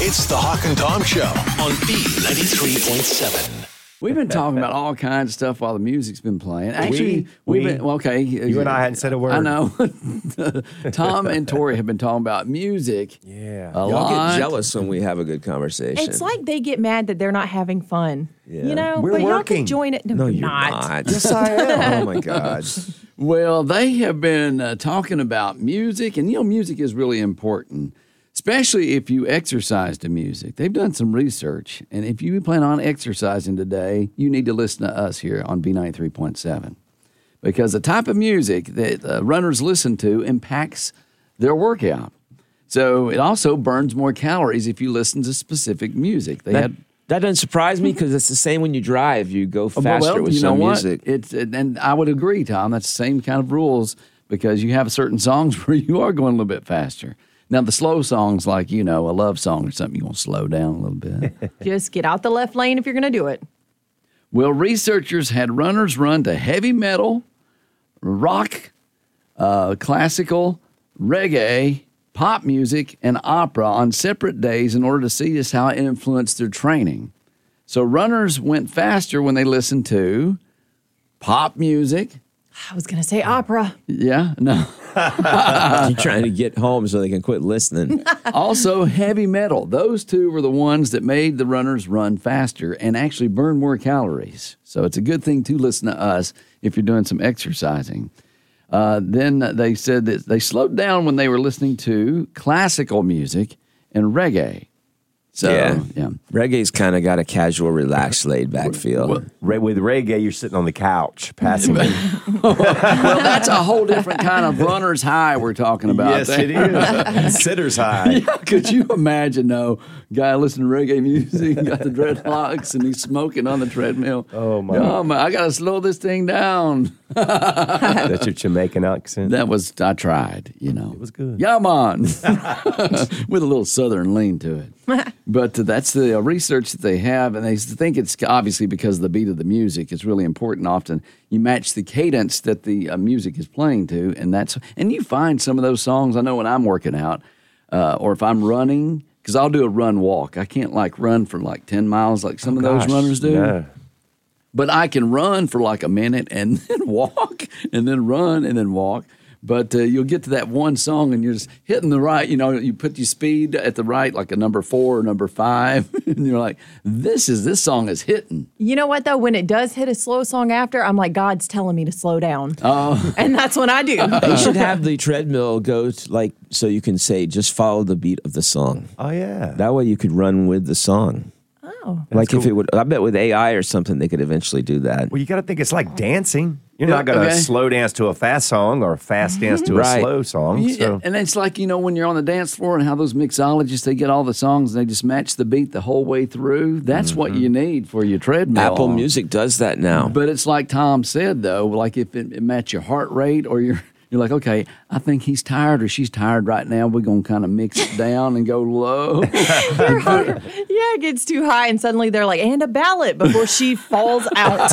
It's the Hawk and Tom Show on B93.7. We've been talking about all kinds of stuff while the music's been playing. Actually, we've been, okay. You and I hadn't said a word. I know. Tom and Tori have been talking about music. Yeah. A Y'all lot. get jealous when we have a good conversation. It's like they get mad that they're not having fun. Yeah. You know, We're but y'all working. can join it. no, you're not. Yes, I am. Oh, my God. Well, they have been talking about music, and music is really important, especially if you exercise to music. They've done some research, and if you plan on exercising today, you need to listen to us here on B93.7 because the type of music that runners listen to impacts their workout. So it also burns more calories if you listen to specific music. That doesn't surprise me because it's the same when you drive. You go faster with some music. And I would agree, Tom. That's the same kind of rules because you have certain songs where you are going a little bit faster. Now, the slow songs, like, a love song or something, you're going to slow down a little bit. Just get out the left lane if you're going to do it. Well, researchers had runners run to heavy metal, rock, classical, reggae, pop music, and opera on separate days in order to see just how it influenced their training. So runners went faster when they listened to pop music. I was going to say opera. Yeah, no. You're trying to get home so they can quit listening. Also, heavy metal. Those two were the ones that made the runners run faster and actually burn more calories. So it's a good thing to listen to us if you're doing some exercising. Then they said that they slowed down when they were listening to classical music and reggae. So, yeah. Reggae's kind of got a casual, relaxed, laid-back feel. With reggae, you're sitting on the couch, passing. Well, that's a whole different kind of runner's high we're talking about. Yes, it is. Sitter's high. Yeah, could you imagine, guy listening to reggae music, got the dreadlocks, and he's smoking on the treadmill. Oh, my. I got to slow this thing down. That's your Jamaican accent. I tried, It was good. Yeah, man. With a little southern lean to it. But that's the research that they have, and they think it's obviously because of the beat of the music. It's really important. Often you match the cadence that the music is playing to, and you find some of those songs. I know when I'm working out or if I'm running, because I'll do a run-walk. I can't run for 10 miles like some of those runners do. No. But I can run for a minute and then walk and then run and then walk. But you'll get to that one song and you're just hitting the right, you put your speed at the right, like a number 4 or number 5. And you're like, this song is hitting. You know what, though? When it does hit a slow song after, I'm like, God's telling me to slow down. Oh. And that's when I do. They should have the treadmill go to, so you can say, just follow the beat of the song. Oh, yeah. That way you could run with the song. Oh. If it would, I bet with AI or something, they could eventually do that. Well, you got to think it's like dancing. You're not going to slow dance to a fast song or a fast dance to a slow song. So. And it's like, when you're on the dance floor and how those mixologists, they get all the songs and they just match the beat the whole way through. That's what you need for your treadmill. Apple Music does that now. But it's like Tom said, though, if it match your heart rate or you're like, okay, I think he's tired or she's tired right now. We're going to kind of mix it down and go low. Yeah, it gets too high, and suddenly they're like, and a ballot before she falls out.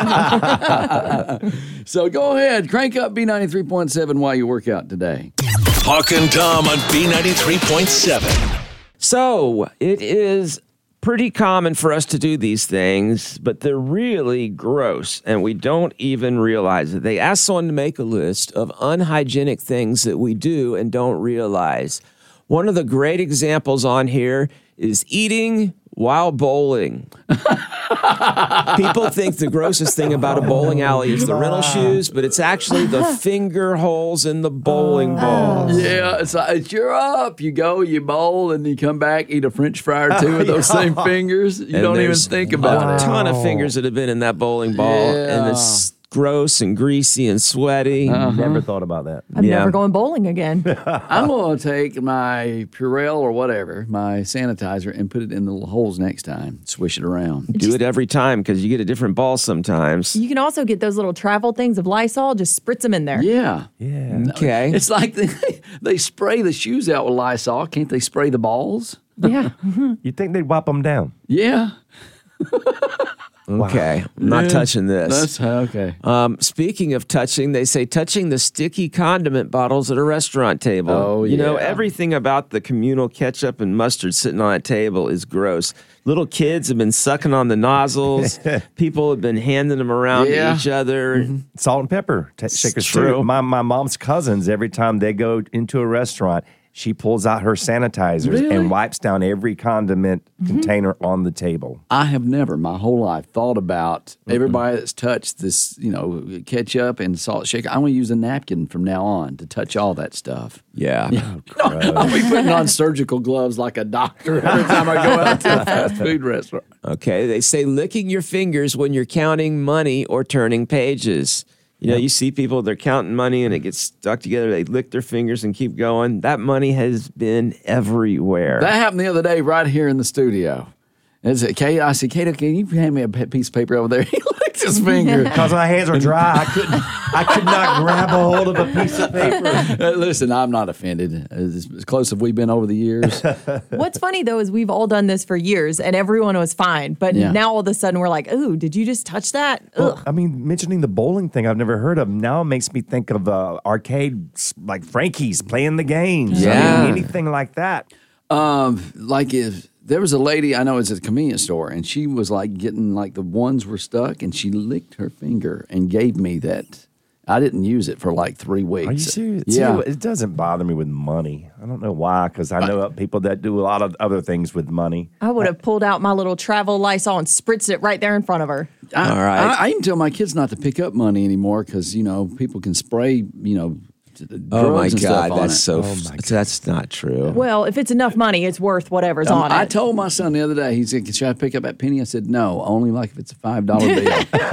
So go ahead, crank up B93.7 while you work out today. Hawk and Tom on B93.7. So it is pretty common for us to do these things, but they're really gross, and we don't even realize it. They ask someone to make a list of unhygienic things that we do and don't realize. One of the great examples on here is eating while bowling. People think the grossest thing about a bowling alley is the rental shoes, but it's actually the finger holes in the bowling ball. Yeah, you're up. You go, you bowl, and you come back, eat a French fry or two with those same fingers. You don't even think about it. A ton of fingers that have been in that bowling ball, and it's gross and greasy and sweaty. Never thought about that. I'm never going bowling again. I'm going to take my Purell or whatever, my sanitizer, and put it in the little holes next time. Swish it around. Do it every time because you get a different ball sometimes. You can also get those little travel things of Lysol. Just spritz them in there. Yeah. Yeah. Okay. It's like they spray the shoes out with Lysol. Can't they spray the balls? Yeah. You'd think they'd wipe them down. Yeah. Okay, I'm not touching this. That's okay. Speaking of touching, they say touching the sticky condiment bottles at a restaurant table. Oh, You know, yeah. everything about the communal ketchup and mustard sitting on a table is gross. Little kids have been sucking on the nozzles. People have been handing them around Yeah. to each other. Salt and pepper shakers true. too. My mom's cousins, every time they go into a restaurant, she pulls out her sanitizers Really? and wipes down every condiment container on the table. I have never, my whole life, thought about everybody that's touched this, ketchup and salt shaker. I'm going to use a napkin from now on to touch all that stuff. Yeah. I'll be putting on surgical gloves like a doctor every time I go out to a fast food restaurant. Okay, they say licking your fingers when you're counting money or turning pages. You know, you see people, they're counting money and it gets stuck together. They lick their fingers and keep going. That money has been everywhere. That happened the other day right here in the studio. I said, Cato, can you hand me a piece of paper over there? He licked his finger. Because my hands are dry, I could not grab a hold of a piece of paper. Listen, I'm not offended. As close as we've been over the years. What's funny though is we've all done this for years and everyone was fine, but Yeah. now all of a sudden we're like, "Ooh, did you just touch that?" Ugh. I mean, mentioning the bowling thing I've never heard of now makes me think of arcades like Frankie's playing the games. Yeah. I mean, anything like that. Like if there was a lady I know it's at a convenience store, and she was like getting like the ones were stuck, and she licked her finger and gave me that. I didn't use it for like 3 weeks. Are you serious? Yeah. See, it doesn't bother me with money. I don't know why, because I know people that do a lot of other things with money. I would have pulled out my little travel Lysol and spritzed it right there in front of her. All right. I even tell my kids not to pick up money anymore because people can spray Oh my drugs and God, stuff on that's it. so. That's not true. Well, if it's enough money, it's worth whatever's on I it. told my son the other day, he said, "Should I pick up that penny?" I said, "No, only like if it's a $5 bill."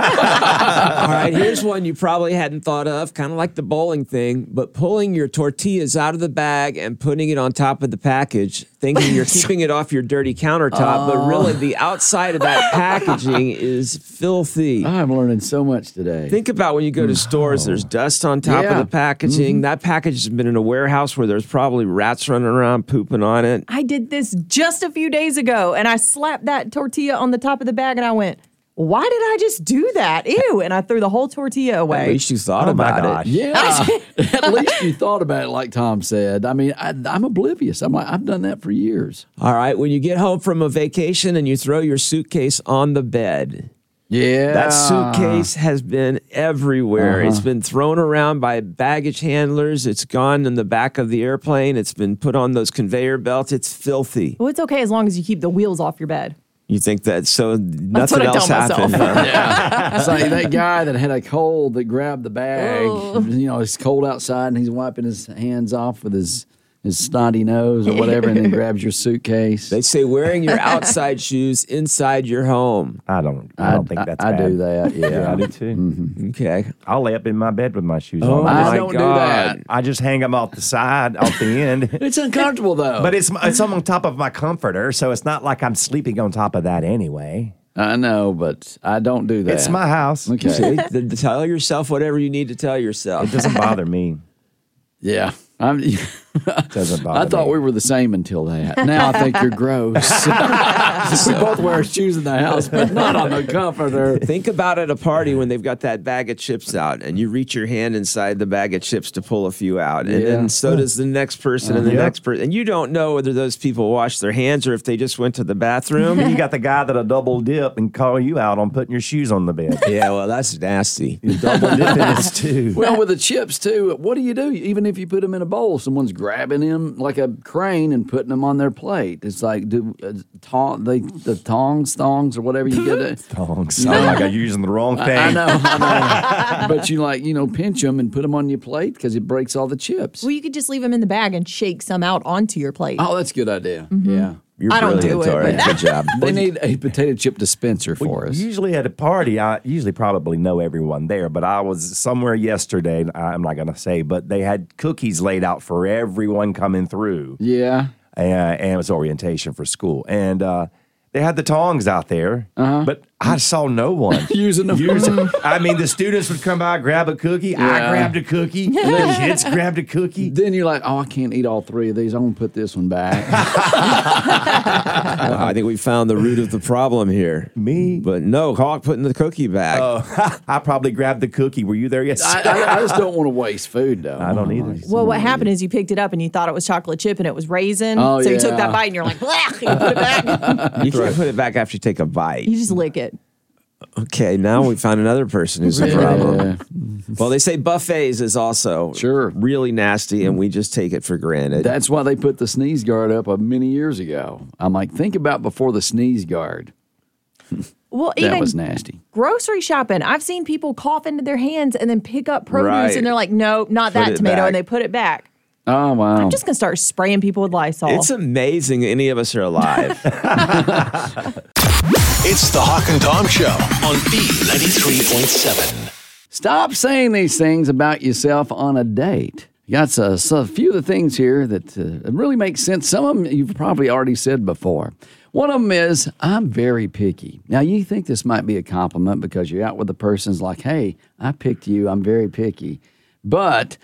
All right, here's one you probably hadn't thought of, kind of like the bowling thing, but pulling your tortillas out of the bag and putting it on top of the package, thinking you're keeping it off your dirty countertop, but really the outside of that packaging is filthy. I'm learning so much today. Think about when you go to stores, there's dust on top of Yeah. the packaging. That package has been in a warehouse where there's probably rats running around pooping on it. I did this just a few days ago and I slapped that tortilla on the top of the bag and I went, "Why did I just do that? Ew." And I threw the whole tortilla At away. least you thought Oh, my about gosh. it. Yeah, at least you thought about it, like Tom said. I mean, I'm oblivious. I'm like, I've done that for years. All right, when you get home from a vacation and you throw your suitcase on the bed. Yeah, That suitcase has been everywhere. It's been thrown around by baggage handlers. It's gone in the back of the airplane. It's been put on those conveyor belts. It's filthy. Well, it's okay as long as you keep the wheels off your bed. You think that so That's nothing what I else tell myself. happened? It's like that guy that had a cold that grabbed the bag. Oh. It's cold outside and he's wiping his hands off with his snotty nose or whatever, and then grabs your suitcase. They say wearing your outside shoes inside your home. I don't think that's I bad. do that. Yeah, I do too. Okay. I'll lay up in my bed with my shoes Oh, on. I my don't do God. that. I just hang them off the side, off the end. It's uncomfortable though. But it's on top of my comforter, so it's not like I'm sleeping on top of that anyway. I know, but I don't do that. It's my house. Okay. See, tell yourself whatever you need to tell yourself. It doesn't bother me. Yeah. Doesn't bother I thought me. we were the same until that. Now I think you're gross. We both wear shoes in the house, but not on the comforter. Think about at a party when they've got that bag of chips out and you reach your hand inside the bag of chips to pull a few out. And then so does the next person and the next person. And you don't know whether those people wash their hands or if they just went to the bathroom. You got the guy that'll double dip and call you out on putting your shoes on the bed. Yeah, well, that's nasty. Double dipping is too. Well, with the chips too, what do? Even if you put them in a bowl, someone's grabbing them like a crane and putting them on their plate. It's like the thongs or whatever you get it. Tongs. Sound like I'm using the wrong thing. I know. But you pinch them and put them on your plate because it breaks all the chips. Well, you could just leave them in the bag and shake some out onto your plate. Oh, that's a good idea. Yeah. You're I don't brilliant, do it, Tori. but- Good job. They need a potato chip dispenser for us. Usually at a party, I usually probably know everyone there, but I was somewhere yesterday, I'm not going to say, but they had cookies laid out for everyone coming through. Yeah. And it was orientation for school. And they had the tongs out there, but I saw no one Using them. I mean, the students would come by, grab a cookie. I Yeah. grabbed a cookie. The kids grabbed a cookie. Then you're like, oh, I can't eat all 3 of these. I'm going to put this one back. I think we found the root of the problem here. Me? But no, Hawk putting the cookie back. Oh, I probably grabbed the cookie. Were you there yesterday? I just don't want to waste food, though. I don't either. Well, what happened is you picked it up and you thought it was chocolate chip and it was raisin. Oh, so you took yeah. that bite and you're like, "Blech," you put it back. You can't put it back after you take a bite. You just lick it. Okay, now we found another person who's the problem. Well, they say buffets is also Sure. really nasty, and we just take it for granted. That's why they put the sneeze guard up many years ago. I'm like, think about before the sneeze guard. Well, That even was nasty. grocery shopping, I've seen people cough into their hands and then pick up produce Right. and they're like, no, not Put that it tomato. back. And they put it back. Oh, wow. I'm just going to start spraying people with Lysol. It's amazing any of us are alive. It's the Hawk and Tom Show on B93.7. Stop saying these things about yourself on a date. You got a few of the things here that really make sense. Some of them you've probably already said before. One of them is, I'm very picky. Now, you think this might be a compliment because you're out with the person's like, hey, I picked you. I'm very picky. But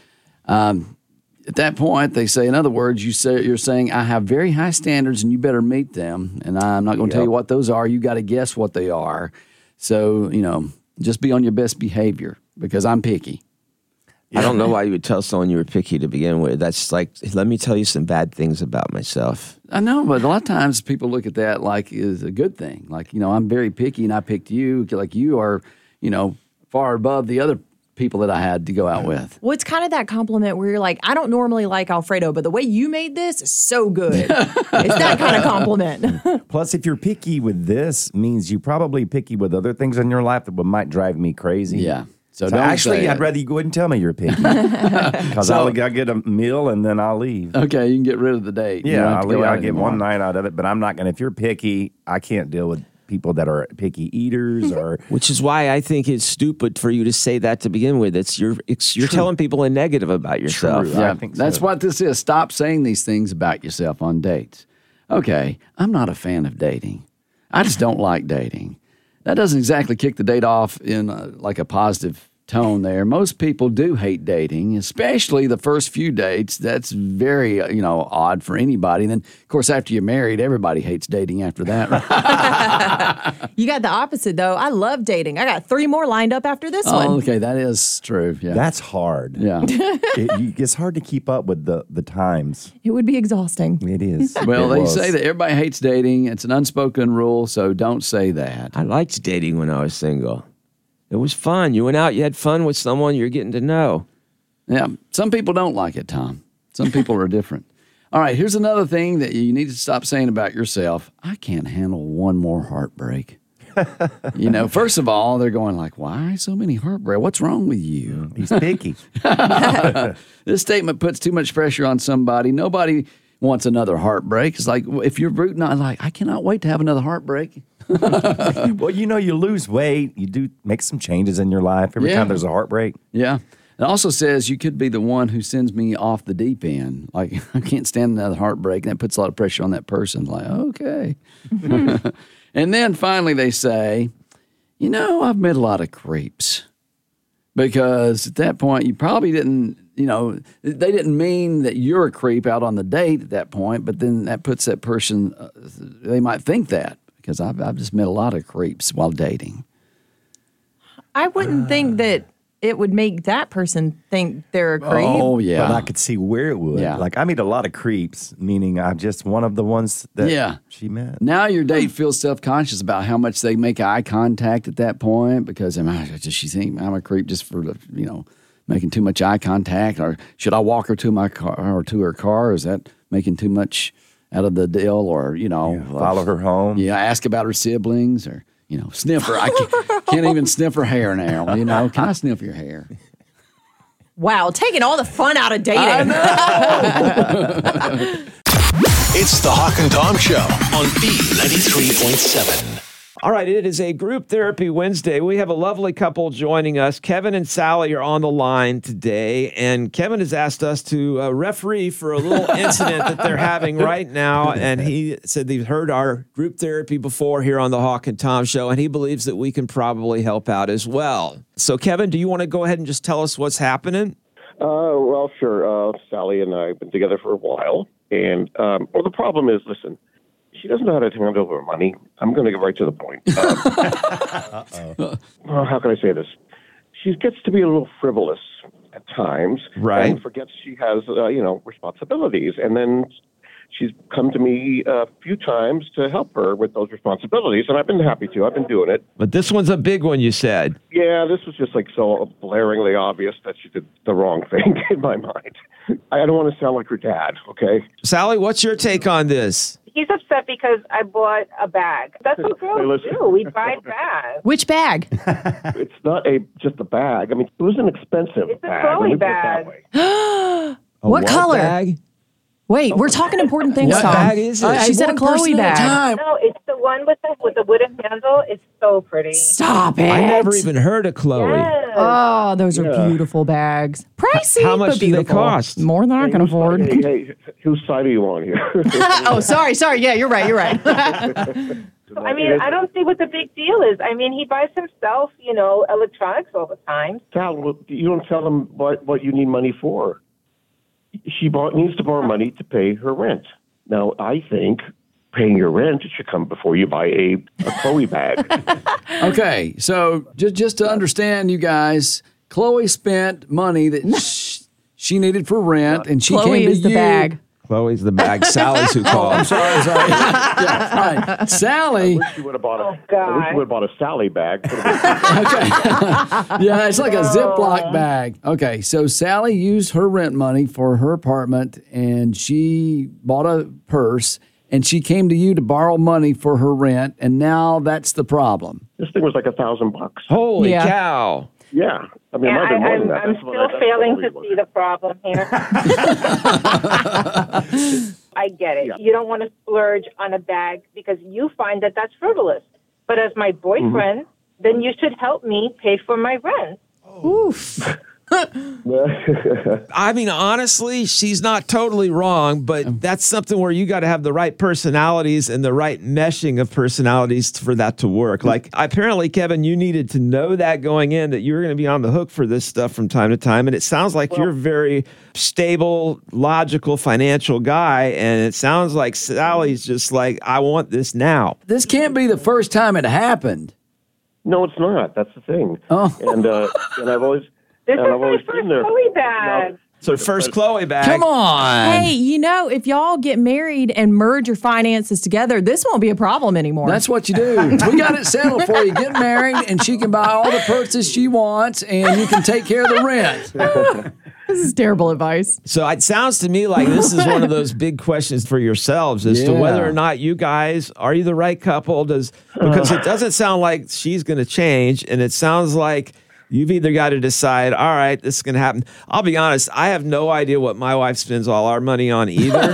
at that point, they say, in other words, you're saying, I have very high standards and you better meet them. And I'm not going to tell you what those are. You got to guess what they are. So, just be on your best behavior because I'm picky. I don't know why you would tell someone you were picky to begin with. That's like, let me tell you some bad things about myself. I know, but a lot of times people look at that like is a good thing. Like, I'm very picky and I picked you. Like you are, far above the other people that I had to go out with. Well, it's kind of that compliment where you're like, I don't normally like Alfredo, but the way you made this is so good. It's that kind of compliment. Plus, if you're picky with this, means you're probably picky with other things in your life that might drive me crazy. Yeah. So So don't actually, say I'd it. rather you go ahead and tell me you're picky. Because I'll get a meal and then I'll leave. Okay, you can get rid of the date. You Yeah, don't have to go out I'll get anymore. one night out of it, but I'm not going to. If you're picky, I can't deal with people that are picky eaters or. Which is why I think it's stupid for you to say that to begin with. You're telling people a negative about yourself. True. Yeah, I think so. that's what this is. Stop saying these things about yourself on dates. Okay, I'm not a fan of dating. I just don't like dating. That doesn't exactly kick the date off in like a positive tone there. Most people do hate dating, especially the first few dates. That's very, odd for anybody. And then, of course, after you're married, everybody hates dating after that. Right? You got the opposite, though. I love dating. I got 3 more lined up after this one. Oh, okay, that is true. Yeah. That's hard. yeah. It's hard to keep up with the times. It would be exhausting. It is. Well, It they was. say that everybody hates dating. It's an unspoken rule, so don't say that. I liked dating when I was single. It was fun. You went out, you had fun with someone you're getting to know. Yeah, some people don't like it, Tom. Some people are different. All right, here's another thing that you need to stop saying about yourself. I can't handle one more heartbreak. First of all, they're going like, why so many heartbreak? What's wrong with you? He's picky. This statement puts too much pressure on somebody. Nobody wants another heartbreak. It's like, if you're rooting on, like, I cannot wait to have another heartbreak. Well, you lose weight. You do make some changes in your life every Yeah. time there's a heartbreak. Yeah. It also says you could be the one who sends me off the deep end. Like, I can't stand another heartbreak. And that puts a lot of pressure on that person. Like, okay. And then finally they say, I've met a lot of creeps. Because at that point, you probably didn't, they didn't mean that you're a creep out on the date at that point. But then that puts that person, they might think that. Because I've just met a lot of creeps while dating. I wouldn't think that it would make that person think they're a creep. Oh, yeah. But I could see where it would. Yeah. Like, I meet a lot of creeps, meaning I'm just one of the ones that she met. Now your date feels self-conscious about how much they make eye contact at that point because does she think I'm a creep just for making too much eye contact, or should I walk her to my car or to her car? Is that making too much out of the deal, or Follow her home. Yeah, ask about her siblings, or sniff her. I can't even sniff her hair now. Can I sniff your hair? Wow, taking all the fun out of dating. It's the Hawk and Tom Show on B93.7. All right, it is a group therapy Wednesday. We have a lovely couple joining us. Kevin and Sally are on the line today, and Kevin has asked us to referee for a little incident that they're having right now, and he said they've heard our group therapy before here on the Hawk and Tom Show, and he believes that we can probably help out as well. So, Kevin, do you want to go ahead and just tell us what's happening? Well, sure. Sally and I have been together for a while, and the problem is, listen, she doesn't know how to handle her money. I'm going to get right to the point. Well, how can I say this? She gets to be a little frivolous at times. Right. And forgets she has, responsibilities. And then she's come to me a few times to help her with those responsibilities, and I've been happy to. I've been doing it. But this one's a big one, you said. Yeah, this was just like so blaringly obvious that she did the wrong thing in my mind. I don't want to sound like her dad, okay? Sally, what's your take on this? He's upset because I bought a bag. That's what girls do. We buy bags. Which bag? It's not just a bag. I mean, it wasn't expensive. It's a bag. Chloe Let me put it that bag. way. What color? Bag? Wait, we're talking important things, What Tom. bag is it? She said a Chloe bag. No, it's the one with the wooden handle. It's so pretty. Stop it. I never even heard of Chloe. Yes. Oh, those are beautiful bags. Pricey, How much but do they beautiful. cost? More than I can afford. Hey, whose side are you on here? Oh, sorry. Yeah, you're right. I mean, I don't see what the big deal is. I mean, he buys himself, electronics all the time. Sal, you don't tell him what you need money for. She needs to borrow money to pay her rent. Now, I think paying your rent should come before you buy a Chloe bag. Okay, so just to understand, you guys, Chloe spent money that she needed for rent, and she Chloe came to is the you. bag. Chloe's the bag. Sally's who called. I'm sorry. Yeah, right. Sally. She would have bought Oh, God. I wish you would have bought a Sally bag. Okay. Yeah, it's like a Ziploc bag. Okay, so Sally used her rent money for her apartment, and she bought a purse, and she came to you to borrow money for her rent, and now that's the problem. This thing was like $1,000. Holy Yeah. cow. Yeah. I mean, it might have been more than that. I'm That's what still that's failing what to it was. see the problem here. I get it. Yeah. You don't want to splurge on a bag because you find that that's frivolous. But as my boyfriend, then you should help me pay for my rent. Oof. I mean, honestly, she's not totally wrong, but that's something where you got to have the right personalities and the right meshing of personalities for that to work. Like, apparently, Kevin, you needed to know that going in, that you were going to be on the hook for this stuff from time to time. And it sounds like you're a very stable, logical, financial guy. And it sounds like Sally's just like, I want this now. This can't be the first time it happened. No, it's not. That's the thing. Oh. And I've always... This and is I've my always first been there. Chloe bag. So first Chloe bag. Come on. Hey, if y'all get married and merge your finances together, this won't be a problem anymore. That's what you do. We got it settled for you. Get married, and she can buy all the purses she wants, and you can take care of the rent. This is terrible advice. So it sounds to me like this is one of those big questions for yourselves as to Yeah. whether or not you guys, are you the right couple? Because it doesn't sound like she's going to change, and it sounds like you've either got to decide, all right, this is going to happen. I'll be honest, I have no idea what my wife spends all our money on either.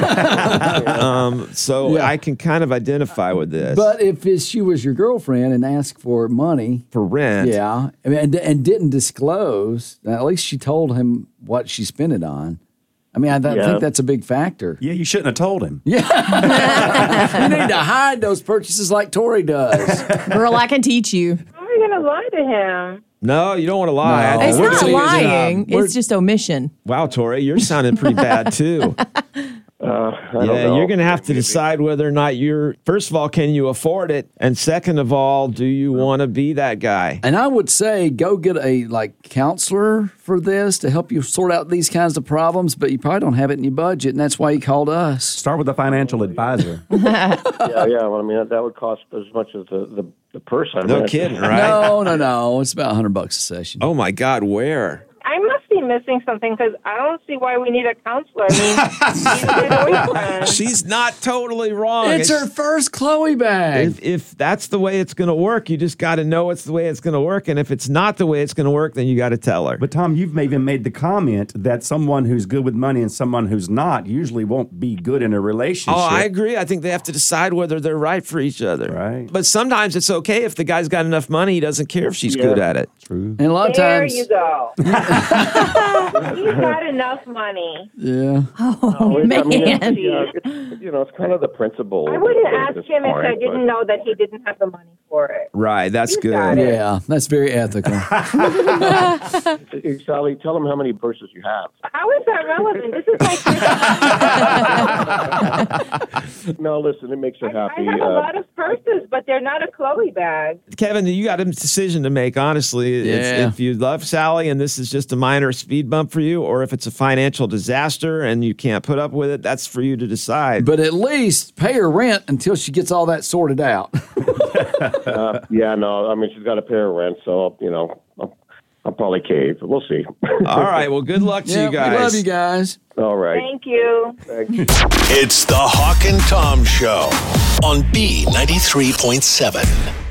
So Yeah. I can kind of identify with this. But if she was your girlfriend and asked for money, for rent, yeah, I mean, and didn't disclose, at least she told him what she spent it on. I mean, I think that's a big factor. Yeah, you shouldn't have told him. You need to hide those purchases like Tori does. Girl, I can teach you. How am I going to lie to him? No, you don't want to lie. No. It's we're not seeing it, lying. we're- It's just omission. Wow, Tori, you're sounding pretty bad too. I don't know. You're going to have to decide whether or not first of all, can you afford it? And second of all, do you want to be that guy? And I would say go get a counselor for this to help you sort out these kinds of problems, but you probably don't have it in your budget, and that's why you called us. Start with a financial advisor. Yeah. Well, I mean, that would cost as much as the purse. No kidding, right? No. It's about $100 a session. Oh my God, where? I must be missing something because I don't see why we need a counselor. I mean, he's my boyfriend. She's not totally wrong. It's her first Chloe bag. If that's the way it's going to work, you just got to know it's the way it's going to work. And if it's not the way it's going to work, then you got to tell her. But Tom, you've even made the comment that someone who's good with money and someone who's not usually won't be good in a relationship. Oh, I agree. I think they have to decide whether they're right for each other. Right. But sometimes it's okay if the guy's got enough money, he doesn't care if she's good at it. True. And a lot of There times, you go. He's got enough money. Yeah. Oh, I man. mean, it's kind of the principle. I wouldn't at ask this him if I point, didn't know that he didn't have the money for it. Right. That's You got good. it. Yeah, that's very ethical. Hey, Sally, tell him how many purses you have. How is that relevant? This is like No, listen, it makes her I happy. have a lot of purses, but they're not a Chloe bag. Kevin, you got a decision to make, honestly. Yeah. If you love Sally and this is just a minor speed bump for you, or if it's a financial disaster and you can't put up with it, that's for you to decide. But at least pay her rent until she gets all that sorted out. Yeah, no, I mean, she's got to pay her rent, so, I'll probably cave. We'll see. All right. Well, good luck to Yeah, you guys. we love you guys. All right. Thank you. It's the Hawk and Tom Show on B93.7.